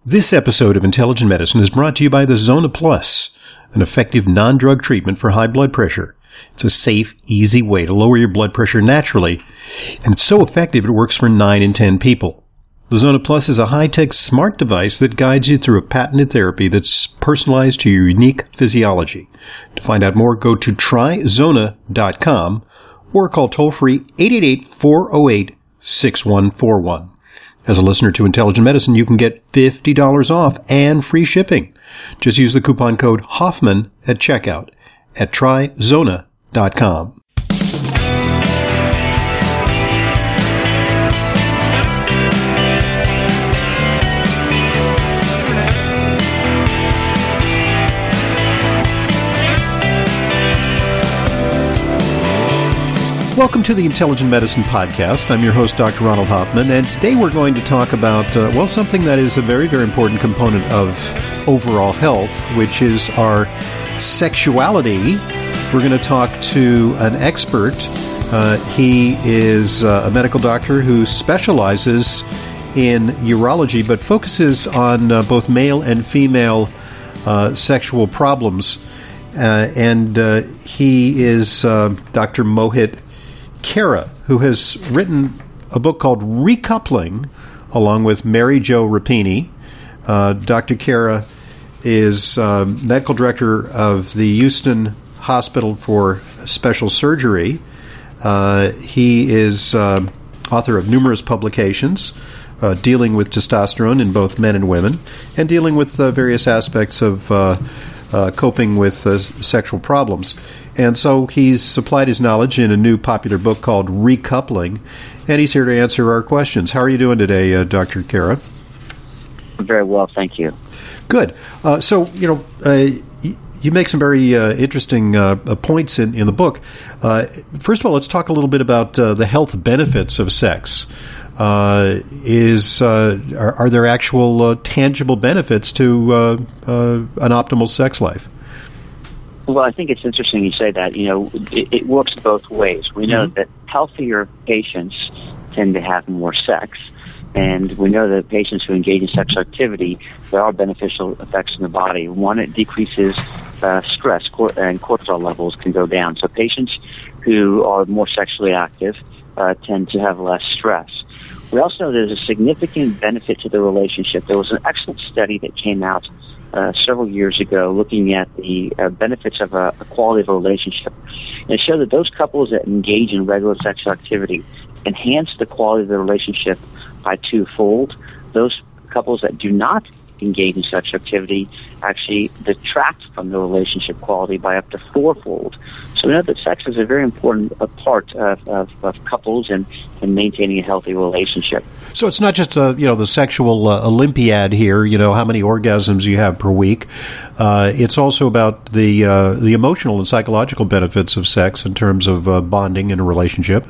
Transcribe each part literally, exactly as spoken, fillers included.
This episode of Intelligent Medicine is brought to you by the Zona Plus, an effective non-drug treatment for high blood pressure. It's a safe, easy way to lower your blood pressure naturally, and it's so effective it works for nine in ten people. The Zona Plus is a high-tech smart device that guides you through a patented therapy that's personalized to your unique physiology. To find out more, go to try zona dot com or call toll-free eight eight eight, four oh eight, six one four one. As a listener to Intelligent Medicine, you can get fifty dollars off and free shipping. Just use the coupon code Hoffman at checkout at try zona dot com. Welcome to the Intelligent Medicine Podcast. I'm your host, Doctor Ronald Hoffman, and today we're going to talk about, uh, well, something that is a very, very important component of overall health, which is our sexuality. We're going to talk to an expert. Uh, he is uh, a medical doctor who specializes in urology, but focuses on uh, both male and female uh, sexual problems. Uh, and uh, he is uh, Doctor Mohit Khera, who has written a book called Recoupling, along with Mary Jo Rapini. Uh, Doctor Khera is uh, medical director of the Houston Hospital for Special Surgery. Uh, he is uh, author of numerous publications uh, dealing with testosterone in both men and women, and dealing with uh, various aspects of uh, uh, coping with uh, sexual problems. And so he's supplied his knowledge in a new popular book called Recoupling, and he's here to answer our questions. How are you doing today, uh, Doctor Khera? Very well, thank you. Good. Uh, so, you know, uh, y- you make some very uh, interesting uh, points in, in the book. Uh, first of all, let's talk a little bit about uh, the health benefits of sex. Uh, is uh, are, are there actual uh, tangible benefits to uh, uh, an optimal sex life? Well, I think it's interesting you say that. You know, it, it works both ways. We know mm-hmm. that healthier patients tend to have more sex, and we know that patients who engage in sexual activity, there are beneficial effects in the body. One, it decreases uh, stress, cor- and cortisol levels can go down. So patients who are more sexually active uh, tend to have less stress. We also know there's a significant benefit to the relationship. There was an excellent study that came out Uh, several years ago looking at the uh, benefits of a, a quality of a relationship. And it showed that those couples that engage in regular sexual activity enhance the quality of the relationship by twofold. Those couples that do not engage in sexual activity actually detract from the relationship quality by up to fourfold. So we know that sex is a very important a part of, of, of couples and, and maintaining a healthy relationship. So it's not just uh, you know the sexual uh, Olympiad here. You know how many orgasms you have per week. Uh, it's also about the uh, the emotional and psychological benefits of sex in terms of uh, bonding in a relationship.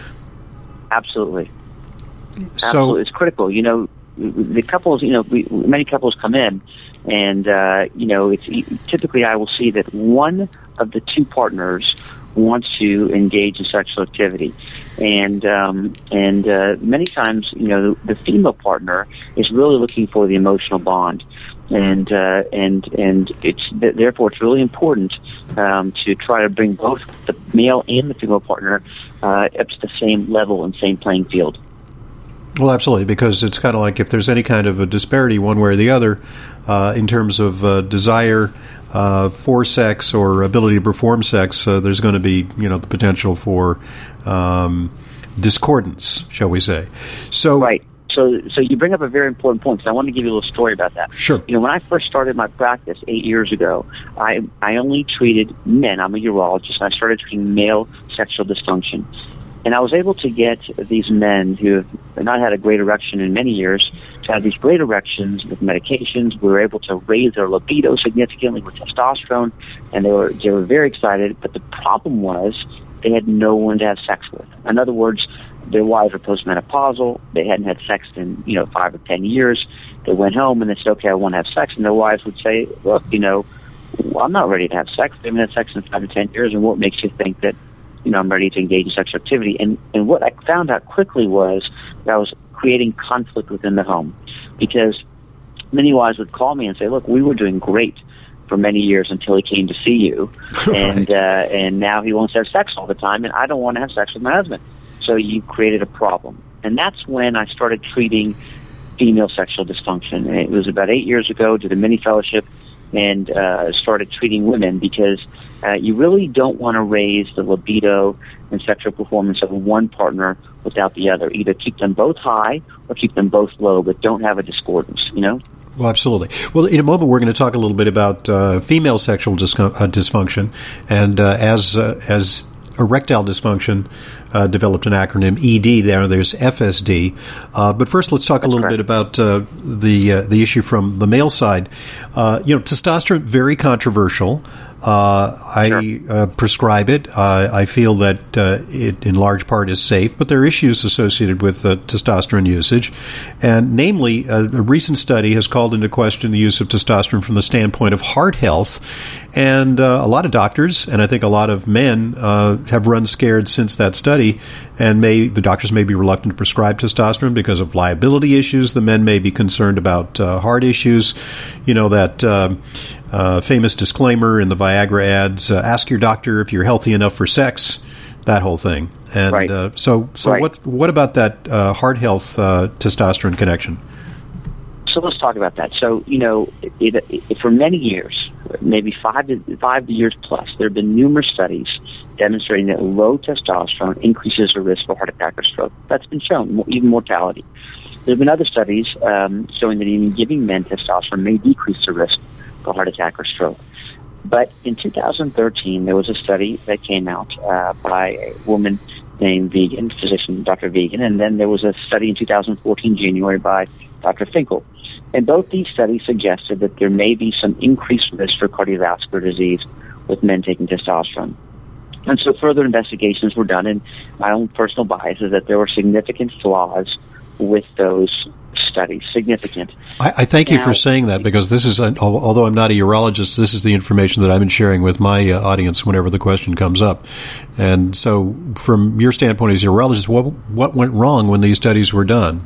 Absolutely. So Absolutely. It's critical. You know, the couples. You know, we, many couples come in, and uh, you know, it's typically I will see that one of the two partners wants to engage in sexual activity, and um, and uh, many times, you know, the, the female partner is really looking for the emotional bond, and uh, and and it's therefore it's really important um, to try to bring both the male and the female partner uh, up to the same level and same playing field. Well, absolutely, because it's kind of like if there's any kind of a disparity one way or the other uh, in terms of uh, desire uh, for sex or ability to perform sex, uh, there's going to be, you know, the potential for um, discordance, shall we say. So, right. So, so you bring up a very important point, because I want to give you a little story about that. Sure. You know, when I first started my practice eight years ago, I I only treated men. I'm a urologist, and I started treating male sexual dysfunction. And I was able to get these men who have not had a great erection in many years to have these great erections with medications. We were able to raise their libido significantly with testosterone, and they were they were very excited. But the problem was they had no one to have sex with. In other words, their wives were postmenopausal. They hadn't had sex in, you know, five or ten years. They went home and they said, okay, I want to have sex. And their wives would say, look, you know, well, I'm not ready to have sex. They haven't had sex in five to ten years, and what makes you think that, you know, I'm ready to engage in sexual activity? And, and what I found out quickly was that I was creating conflict within the home, because many wives would call me and say, look, we were doing great for many years until he came to see you, right. and uh, and now he wants to have sex all the time, and I don't want to have sex with my husband. So you created a problem. And that's when I started treating female sexual dysfunction. And it was about eight years ago, did a mini fellowship, and uh, started treating women because uh, you really don't want to raise the libido and sexual performance of one partner without the other. Either keep them both high or keep them both low, but don't have a discordance, you know? Well, absolutely. Well, in a moment, we're going to talk a little bit about uh, female sexual dis- uh, dysfunction, and uh, as uh, as erectile dysfunction uh, developed an acronym E D. There, there's F S D. Uh, but first, let's talk That's a little correct. bit about uh, the uh, the issue from the male side. Uh, you know, testosterone, very controversial. Uh, I sure. uh, prescribe it. Uh, I feel that uh, it, in large part, is safe, but there are issues associated with uh, testosterone usage, and namely, a, a recent study has called into question the use of testosterone from the standpoint of heart health, and uh, a lot of doctors, and I think a lot of men, uh, have run scared since that study, and may the doctors may be reluctant to prescribe testosterone because of liability issues. The men may be concerned about uh, heart issues. You know, that uh, uh, famous disclaimer in the Viagra ads, uh, ask your doctor if you're healthy enough for sex, that whole thing. And right. uh, so, so right. what's, what about that uh, heart health uh, testosterone connection? So let's talk about that. So, you know, it, it, for many years, maybe five to five years plus, there have been numerous studies demonstrating that low testosterone increases the risk for heart attack or stroke. That's been shown, even mortality. There have been other studies um, showing that even giving men testosterone may decrease the risk for heart attack or stroke. But in two thousand thirteen, there was a study that came out uh, by a woman named Vegan, physician Doctor Vegan, and then there was a study in two thousand fourteen, January, by Doctor Finkel. And both these studies suggested that there may be some increased risk for cardiovascular disease with men taking testosterone. And so further investigations were done, and my own personal bias is that there were significant flaws with those studies, significant. I, I thank now, you for saying that, because this is, an, although I'm not a urologist, this is the information that I've been sharing with my uh, audience whenever the question comes up. And so from your standpoint as a urologist, what, what went wrong when these studies were done?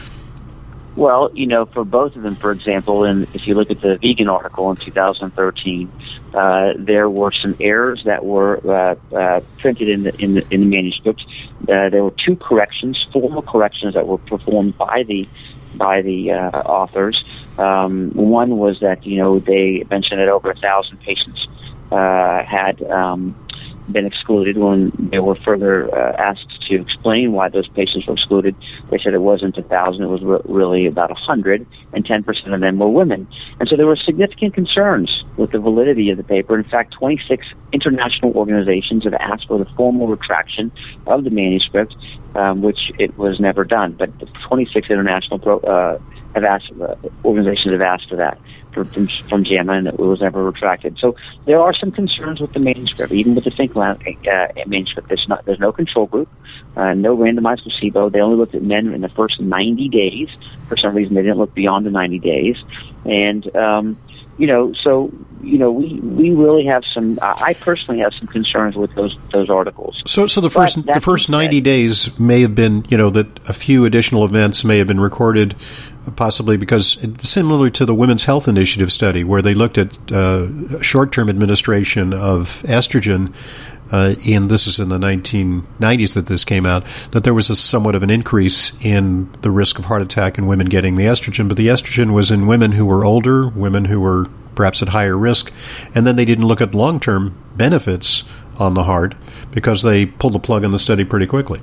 Well, you know, for both of them, for example, and if you look at the Vegan article in two thousand thirteen, uh, there were some errors that were uh, uh, printed in the, in the in the manuscript. Uh, there were two corrections, formal corrections that were performed by the by the uh, authors. Um, one was that, you know, they mentioned that over a thousand patients uh, had um, been excluded. When they were further uh, asked to explain why those patients were excluded, they said it wasn't a thousand, it was re- really about a hundred, and ten percent of them were women. And so there were significant concerns with the validity of the paper. In fact, twenty-six international organizations have asked for the formal retraction of the manuscript, um, which it was never done. But the twenty-six international pro- uh, have asked, uh, organizations have asked for that from, from JAMA, and it was never retracted. So there are some concerns with the manuscript, even with the Finkel uh, manuscript. There's, not, there's no control group, uh, no randomized placebo. They only looked at men in the first ninety days. For some reason, they didn't look beyond the ninety days. And, um, you know, so, you know, we, we really have some, uh, I personally have some concerns with those those articles. So so the first the first ninety days may have been, you know, that a few additional events may have been recorded, possibly because, similar to the Women's Health Initiative study, where they looked at uh, short-term administration of estrogen, uh, in, this is in the nineteen nineties that this came out, that there was a somewhat of an increase in the risk of heart attack in women getting the estrogen, but the estrogen was in women who were older, women who were perhaps at higher risk, and then they didn't look at long-term benefits on the heart because they pulled the plug on the study pretty quickly.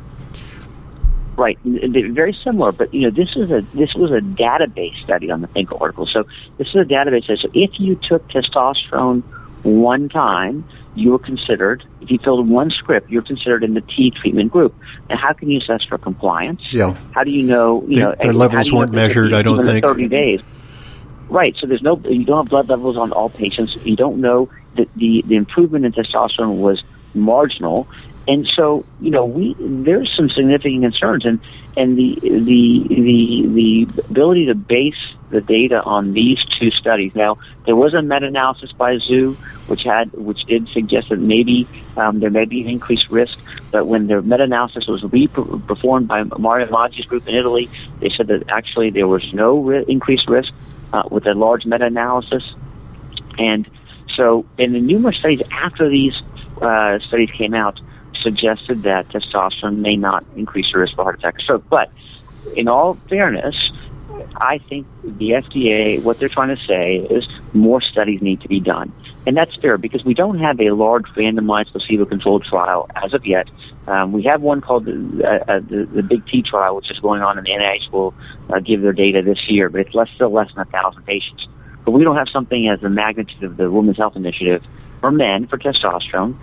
Right, very similar, but you know, this is a this was a database study on the Finkel article. So this is a database study. So if you took testosterone one time, you were considered. If you filled one script, you're considered in the T treatment group. Now, how can you assess for compliance? Yeah. How do you know? You the, know, their levels weren't measured. I don't think. Thirty days. Right. So there's no. You don't have blood levels on all patients. You don't know that the the improvement in testosterone was marginal. And so, you know, we there's some significant concerns, and and the the the the ability to base the data on these two studies. Now, there was a meta-analysis by Zhu, which had which did suggest that maybe um, there may be an increased risk. But when the meta-analysis was re-performed by Mario Maggi's group in Italy, they said that actually there was no ri- increased risk uh, with a large meta-analysis. And so in the numerous studies after these uh, studies came out, suggested that testosterone may not increase your risk for heart attack or stroke. But in all fairness, I think the F D A, what they're trying to say is more studies need to be done. And that's fair because we don't have a large randomized placebo-controlled trial as of yet. Um, we have one called the, uh, the, the Big T trial, which is going on, and the N I H will uh, give their data this year, but it's less, still less than one thousand patients. But we don't have something as the magnitude of the Women's Health Initiative for men for testosterone.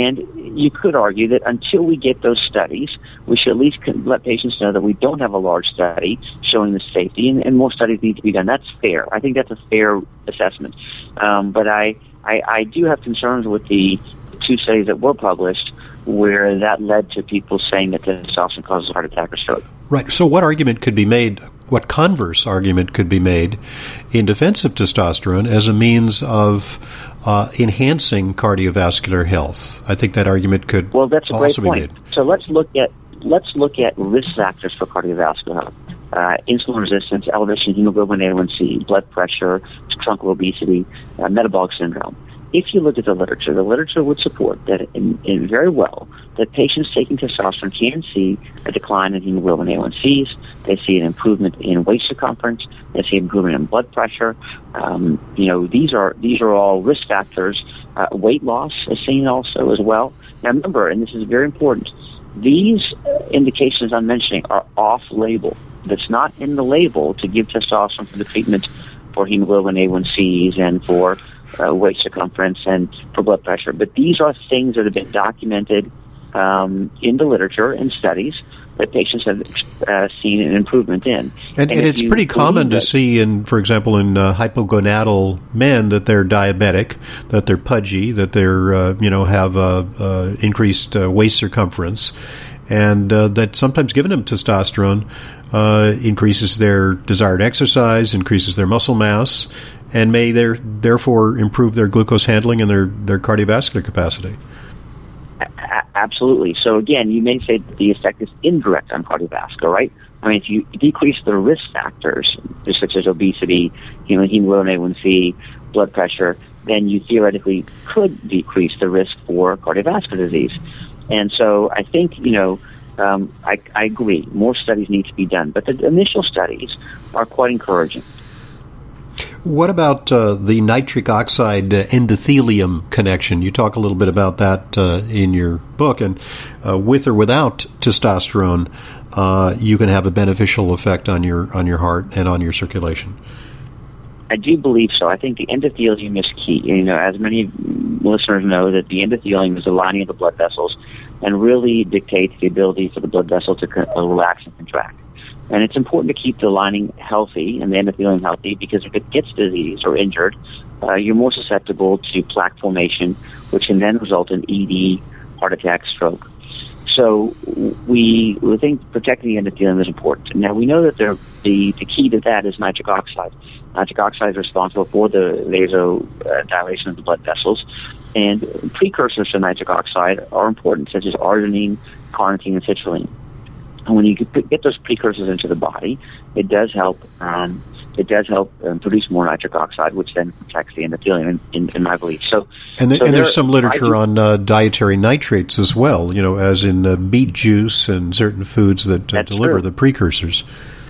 And you could argue that until we get those studies, we should at least let patients know that we don't have a large study showing the safety, and, and more studies need to be done. That's fair. I think that's a fair assessment. Um, but I, I, I do have concerns with the two studies that were published where that led to people saying that testosterone causes a heart attack or stroke. Right. So what argument could be made, what converse argument could be made in defense of testosterone as a means of uh, enhancing cardiovascular health? I think that argument could well, that's a great also point. be made. So let's look at let's look at risk factors for cardiovascular health. Uh, insulin resistance, elevation of hemoglobin A one C, blood pressure, truncal obesity, uh, metabolic syndrome. If you look at the literature, the literature would support that in, in very well that patients taking testosterone can see a decline in hemoglobin A one Cs. They see an improvement in waist circumference. They see improvement in blood pressure. Um, you know, these are these are all risk factors. Uh, weight loss is seen also as well. Now, remember, and this is very important, these indications I'm mentioning are off-label. That's not in the label to give testosterone for the treatment for hemoglobin A one Cs and for Uh, waist circumference and for blood pressure. But these are things that have been documented um, in the literature and studies that patients have uh, seen an improvement in. And, and, and it's pretty common to see, in, for example, in uh, hypogonadal men that they're diabetic, that they're pudgy, that they're, uh, you know, have uh, uh, increased uh, waist circumference, and uh, that sometimes giving them testosterone uh, increases their desired exercise, increases their muscle mass, and may there, therefore improve their glucose handling and their, their cardiovascular capacity. A- absolutely. So again, you may say that the effect is indirect on cardiovascular, right? I mean, if you decrease the risk factors, such as obesity, you know, hemoglobin A one C, blood pressure, then you theoretically could decrease the risk for cardiovascular disease. And so I think, you know, um, I, I agree, more studies need to be done. But the initial studies are quite encouraging. What about uh, the nitric oxide uh, endothelium connection? You talk a little bit about that uh, in your book. And uh, with or without testosterone, uh, you can have a beneficial effect on your on your heart and on your circulation. I do believe so. I think the endothelium is key. You know, as many listeners know, that the endothelium is the lining of the blood vessels and really dictates the ability for the blood vessel to co- relax and contract. And it's important to keep the lining healthy and the endothelium healthy because if it gets diseased or injured, uh, you're more susceptible to plaque formation, which can then result in E D, heart attack, stroke. So we, we think protecting the endothelium is important. Now, we know that there, the, the key to that is nitric oxide. Nitric oxide is responsible for the vasodilation of the blood vessels. And precursors to nitric oxide are important, such as arginine, carnitine, and citrulline. And when you get those precursors into the body, it does help. Um, it does help um, produce more nitric oxide, which then protects the endothelium, in, in, in my belief. So, and, the, so and there, there's some literature do, on uh, dietary nitrates as well. You know, as in uh, beet juice and certain foods that uh, deliver true. the precursors.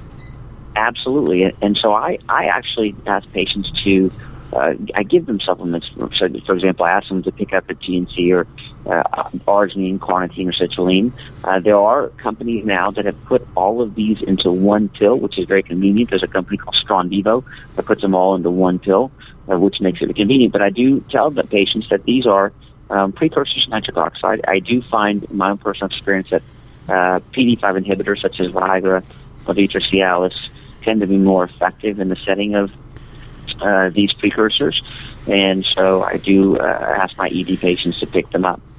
Absolutely, and so I, I actually ask patients to. Uh, I give them supplements. For, for example, I ask them to pick up a G N C or uh, arginine, carnitine, or citrulline. Uh, there are companies now that have put all of these into one pill, which is very convenient. There's a company called Strong Vivo that puts them all into one pill, uh, which makes it convenient. But I do tell the patients that these are um, precursors to nitric oxide. I do find, in my own personal experience, that uh, P D E five inhibitors such as Viagra, Levitra, Cialis tend to be more effective in the setting of Uh, these precursors, and so I do uh, ask my E D patients to pick them up.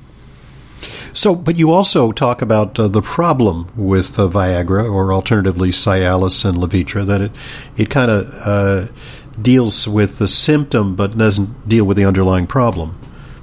So, but you also talk about uh, the problem with uh, Viagra, or alternatively Cialis and Levitra, that it it kind of uh, deals with the symptom but doesn't deal with the underlying problem.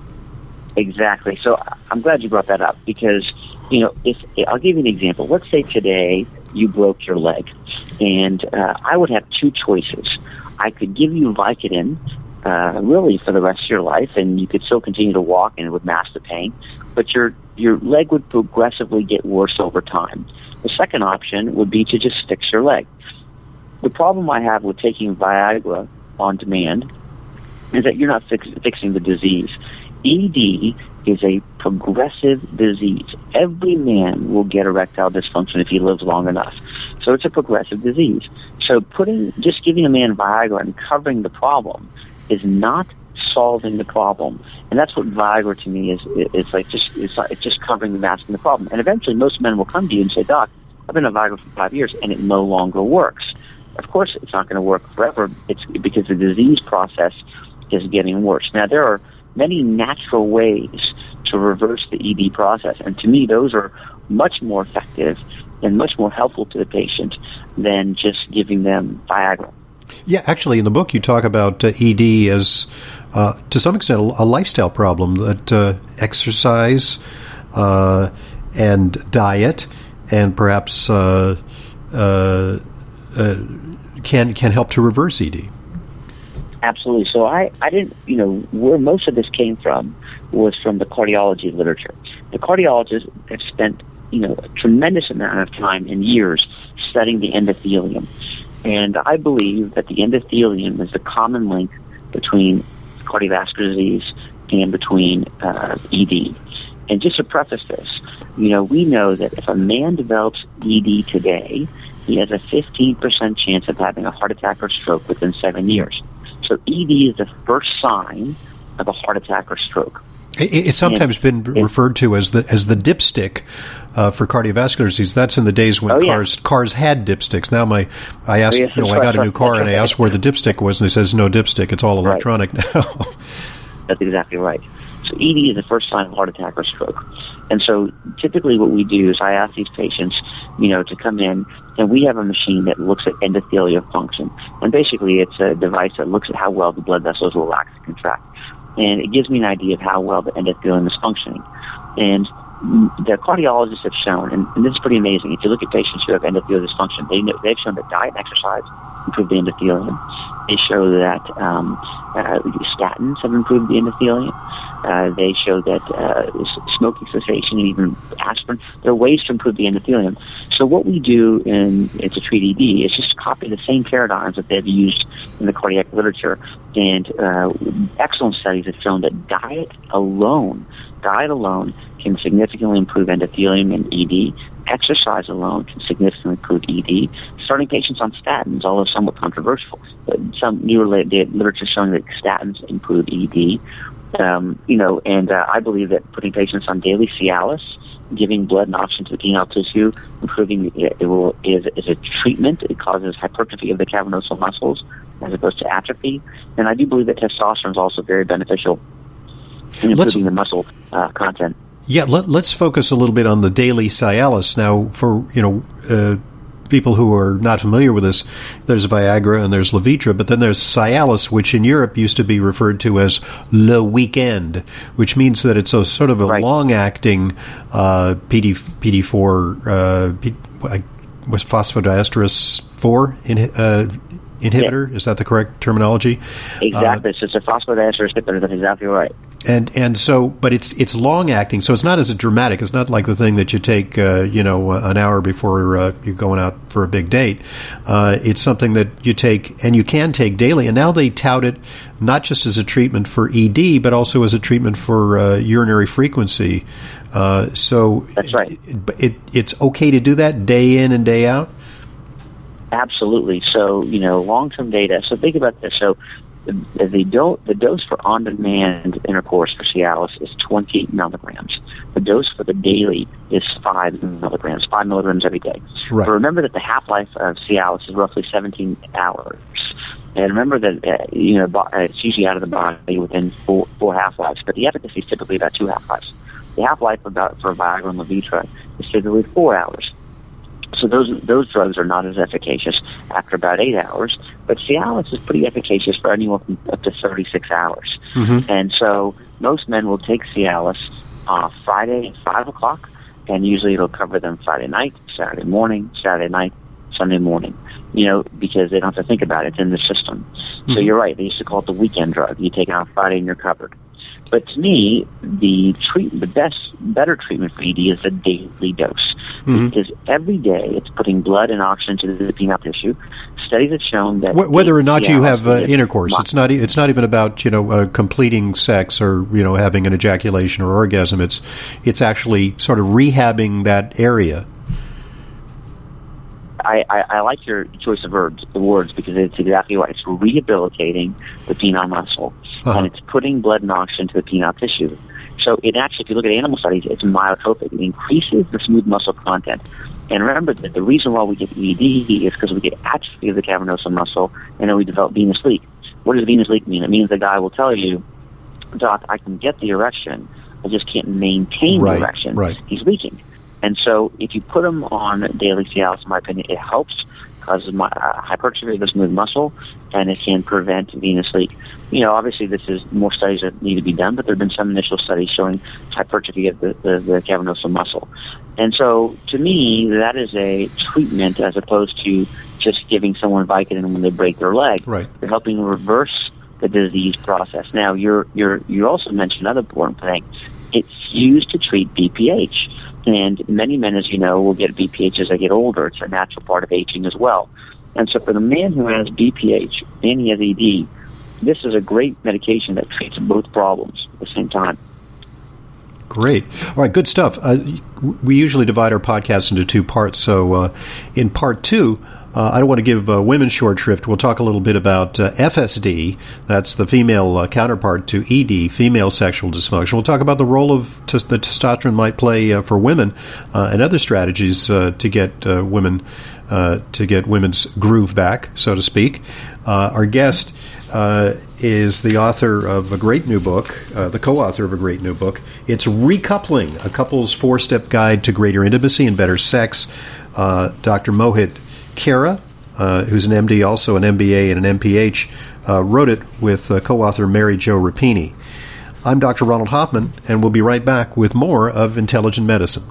Exactly. So I'm glad you brought that up because, you know, if I'll give you an example. Let's say today you broke your leg, and uh, I would have two choices. I could give you Vicodin uh, really for the rest of your life, and you could still continue to walk and it would mask the pain, but your your leg would progressively get worse over time. The second option would be to just fix your leg. The problem I have with taking Viagra on demand is that you're not fix, fixing the disease. E D is a progressive disease. Every man will get erectile dysfunction if he lives long enough. So it's a progressive disease. So putting, just giving a man Viagra and covering the problem is not solving the problem. And that's what Viagra to me is. It's like just, it's, like, it's just covering the masking the problem. And eventually most men will come to you and say, Doc, I've been on Viagra for five years and it no longer works. Of course it's not going to work forever. It's because the disease process is getting worse. Now, there are many natural ways to reverse the E D process, and to me, those are much more effective and much more helpful to the patient than just giving them Viagra. Yeah, actually, in the book, you talk about uh, E D as, uh, to some extent, a, a lifestyle problem, that uh, exercise uh, and diet and perhaps uh, uh, uh, can can help to reverse E D. Absolutely. So I, I didn't, you know, where most of this came from was from the cardiology literature. The cardiologists have spent, you know, a tremendous amount of time and years studying the endothelium. And I believe that the endothelium is the common link between cardiovascular disease and between uh, E D. And just to preface this, you know, we know that if a man develops E D today, he has a fifteen percent chance of having a heart attack or stroke within seven years. So E D is the first sign of a heart attack or stroke. It's sometimes and, been referred to as the as the dipstick uh, for cardiovascular disease. That's in the days when oh, yeah. cars cars had dipsticks. Now my I asked, oh, yes, you know, I got a new car and I asked where the dipstick was, and they says no dipstick. It's all electronic right. now. That's exactly right. So E D is the first sign of heart attack or stroke. And so typically what we do is I ask these patients, you know, to come in, and we have a machine that looks at endothelial function. And basically it's a device that looks at how well the blood vessels relax and contract. And it gives me an idea of how well the endothelium is functioning. And the cardiologists have shown, and, and this is pretty amazing, if you look at patients who have endothelial dysfunction, they know, they've shown that diet and exercise improve the endothelium. They show that um, uh, statins have improved the endothelium. Uh, they show that uh, smoking cessation and even aspirin, there are ways to improve the endothelium. So what we do in, in to treat E D is just copy the same paradigms that they've used in the cardiac literature. And uh, excellent studies have shown that diet alone, diet alone can significantly improve endothelium and E D. Exercise alone can significantly improve E D. Starting patients on statins, although somewhat controversial, but some newer literature showing that statins improve E D. Um, you know, and uh, I believe that putting patients on daily Cialis, giving blood and oxygen to the penile tissue, improving it will is, is a treatment. It causes hypertrophy of the cavernosal muscles as opposed to atrophy. And I do believe that testosterone is also very beneficial in improving Let's, the muscle uh, content. Yeah, let, let's focus a little bit on the daily Cialis. Now, for, you know, uh, people who are not familiar with this, there's Viagra and there's Levitra, but then there's Cialis, which in Europe used to be referred to as Le Weekend, which means that it's a sort of a right. long-acting uh, P D four, uh, P, was phosphodiesterase four in, uh, inhibitor. Yeah. Is that the correct terminology? Exactly. Uh, so it's a phosphodiesterase inhibitor. That's exactly right. And and so, but it's it's long acting, so it's not as dramatic. It's not like the thing that you take, uh, you know, an hour before uh, you're going out for a big date. Uh, it's something that you take, and you can take daily. And now they tout it not just as a treatment for E D, but also as a treatment for uh, urinary frequency. Uh, so that's right. It, it it's okay to do that day in and day out. Absolutely. So you know, long-term data. So think about this. So. The, the, do, the dose for on-demand intercourse for Cialis is twenty milligrams. The dose for the daily is five milligrams, five milligrams every day. Right. But remember that the half-life of Cialis is roughly seventeen hours. And remember that uh, you know it's usually out of the body within four, four half-lives, but the efficacy is typically about two half-lives. The half-life about for Viagra and Levitra is typically four hours. So those those drugs are not as efficacious after about eight hours, but Cialis is pretty efficacious for anyone from up to thirty-six hours. Mm-hmm. And so most men will take Cialis uh, Friday at five o'clock, and usually it'll cover them Friday night, Saturday morning, Saturday night, Sunday morning, you know, because they don't have to think about it. It's in the system. Mm-hmm. So you're right. They used to call it the weekend drug. You take it on Friday and you're covered. But to me, the treat, the best, better treatment for E D is the daily dose. Mm-hmm. Because every day it's putting blood and oxygen to the penile tissue. Studies have shown that whether or not you have uh, intercourse, it's not. It's not even about you know uh, completing sex or you know having an ejaculation or orgasm. It's it's actually sort of rehabbing that area. I, I, I like your choice of words, the words because it's exactly right. It's rehabilitating the penile muscle, uh-huh. and it's putting blood and oxygen to the penile tissue. So it actually, if you look at animal studies, it's myotropic. It increases the smooth muscle content. And remember that the reason why we get E D is because we get atrophy of the cavernosal muscle, and then we develop venous leak. What does venous leak mean? It means the guy will tell you, Doc, I can get the erection, I just can't maintain right, the erection. Right. He's leaking. And so if you put him on daily Cialis, in my opinion, it helps causes my, uh, hypertrophy of the smooth muscle, and it can prevent venous leak. You know, obviously this is more studies that need to be done, but there have been some initial studies showing hypertrophy of the, the, the cavernosal muscle. And so to me, that is a treatment as opposed to just giving someone Vicodin when they break their leg. Right. You're helping reverse the disease process. Now, you're, you're, you also mentioned another important thing. It's used to treat B P H. And many men, as you know, will get B P H as they get older. It's a natural part of aging as well. And so for the man who has B P H and he has E D, this is a great medication that treats both problems at the same time. Great. All right, good stuff. Uh, we usually divide our podcast into two parts. So uh, in part two, Uh, I don't want to give uh, women short shrift. We'll talk a little bit about uh, F S D. That's the female uh, counterpart to E D, female sexual dysfunction. We'll talk about the role of t- the testosterone might play uh, for women uh, and other strategies uh, to get uh, women uh, to get women's groove back, so to speak. Uh, our guest uh, is the author of a great new book, uh, the co-author of a great new book. It's Recoupling, a couple's four-step guide to greater intimacy and better sex. Uh, Doctor Mohit Khera, uh, who's an M D, also an M B A and an M P H, uh, wrote it with uh, co-author Mary Jo Rapini. I'm Doctor Ronald Hoffman, and we'll be right back with more of Intelligent Medicine.